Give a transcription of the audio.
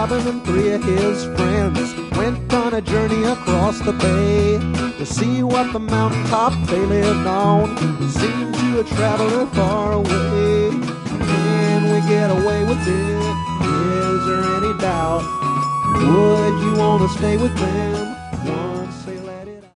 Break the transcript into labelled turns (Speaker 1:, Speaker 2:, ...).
Speaker 1: Robin and three of his friends went on a journey across the bay to see what the mountaintop they lived on seemed to have traveled far away. Can we get away with it? Is there any doubt? Would you want to stay with them?